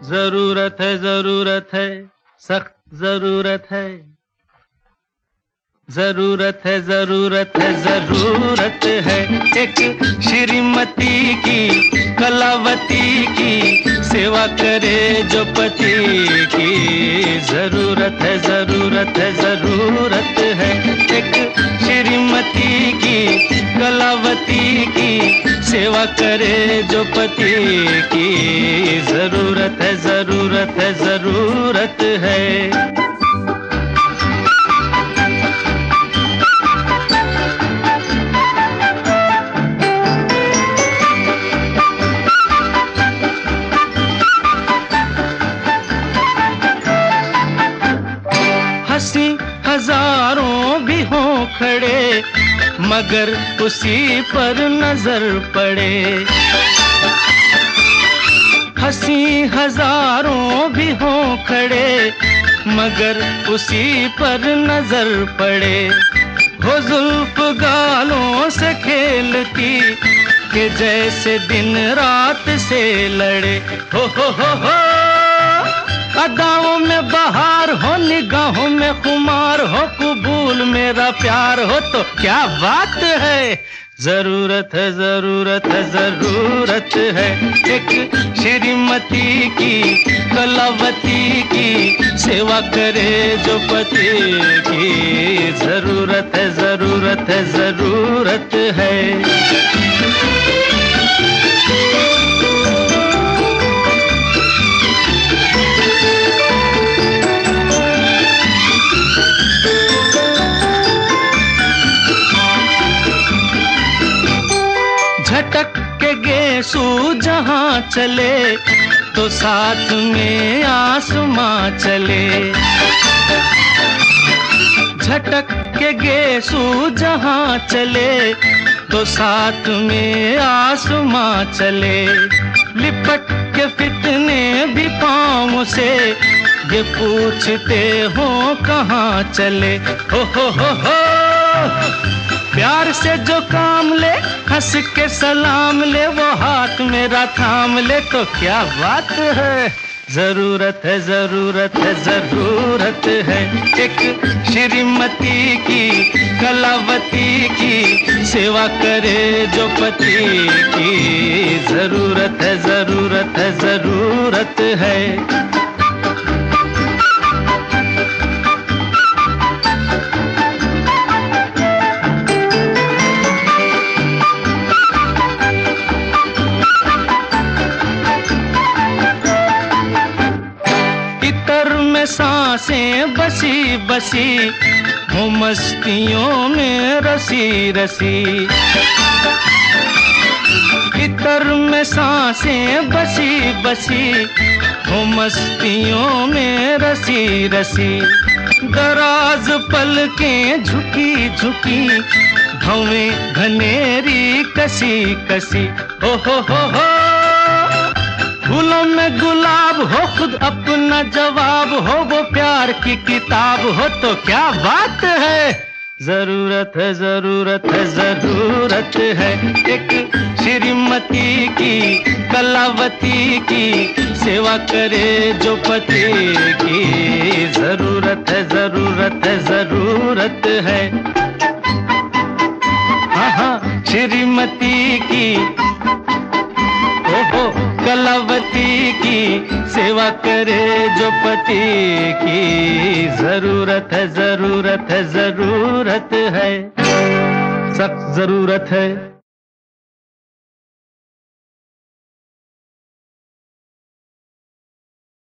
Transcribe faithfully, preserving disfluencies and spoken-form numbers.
जरूरत है जरूरत है सख्त जरूरत है, जरूरत है जरूरत है जरूरत है एक श्रीमती की, कलावती की सेवा करे जो पति की। जरूरत है जरूरत है जरूरत है एक श्रीमती की, कलावती की सेवा करे जो पति की। जरूरत है जरूरत है जरूरत है। हंसी हजारों भी हों खड़े मगर उसी पर नजर पड़े। हंसी हजारों भी हों खड़े मगर उसी पर नजर पड़े। हो जुल्फ गालों से खेलती कि जैसे दिन रात से लड़े। हो हो हो हो अदाओं में बहार हो, निगाहों में खुमार हो, कबूल मेरा प्यार हो तो क्या बात है। जरूरत है जरूरत है जरूरत है एक श्रीमती की, कलावती की सेवा करे जो पति की। जरूरत है जरूरत है जरूरत है। झटक के गेसू जहाँ चले तो साथ में आसमां चले। झटक के गेसू जहाँ चले तो साथ में आसमां चले। लिपट के फितने भी पाँव से ये पूछते हो कहाँ चले। हो हो हो हो प्यार से जो काम ले, हंस के सलाम ले, वो हाथ मेरा थाम ले तो क्या बात है। जरूरत है जरूरत है जरूरत है एक श्रीमती की, कलावती की सेवा करे जो पति की। जरूरत है जरूरत है जरूरत है। सांसें बसी बसी हो मस्तियों में रसी रसी। इतर में सांसें बसी बसी हो मस्तियों में रसी रसी। दराज पलकें झुकी झुकी भवें घनेरी कसी कसी। हो हो हो हो फूलों में गुलाब हो, खुद अपना जवाब हो, वो प्यार की किताब हो तो क्या बात है। जरूरत है जरूरत है जरूरत है एक श्रीमती की, कलावती की सेवा करे जो पति की। जरूरत है जरूरत है जरूरत है। हाँ हाँ श्रीमती की, ओ हो कलावती की सेवा करे जो पति की। जरूरत है जरूरत है जरूरत है, सख्त जरूरत है।